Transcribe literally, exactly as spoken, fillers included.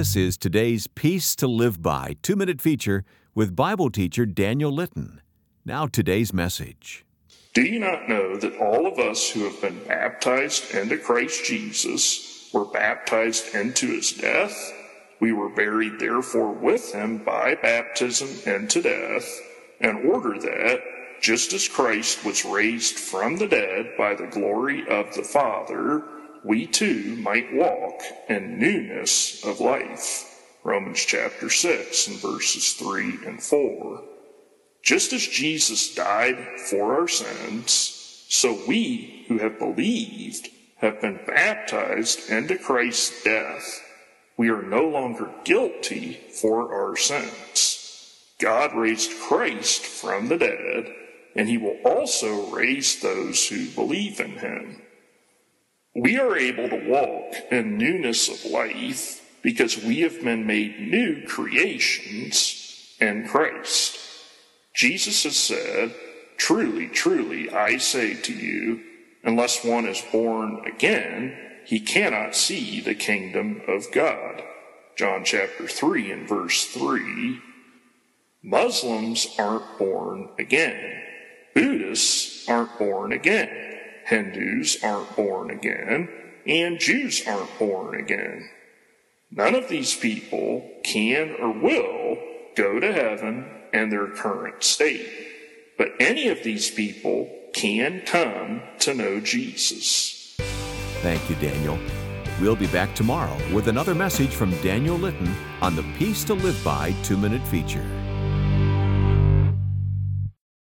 This is today's Peace to Live By two-minute feature with Bible teacher Daniel Litton. Now today's message. Do you not know that all of us who have been baptized into Christ Jesus were baptized into his death? We were buried therefore with him by baptism into death, in order that, just as Christ was raised from the dead by the glory of the Father, we too might walk in newness of life. Romans chapter six and verses three and four. Just as Jesus died for our sins, so we who have believed have been baptized into Christ's death. We are no longer guilty for our sins. God raised Christ from the dead, and he will also raise those who believe in him. We are able to walk in newness of life because we have been made new creations in Christ. Jesus has said, "Truly, truly, I say to you, unless one is born again, he cannot see the kingdom of God." John chapter three and verse three. Muslims aren't born again. Buddhists aren't born again. Hindus aren't born again, and Jews aren't born again. None of these people can or will go to heaven in their current state, but any of these people can come to know Jesus. Thank you, Daniel. We'll be back tomorrow with another message from Daniel Litton on the Peace to Live By two-minute feature.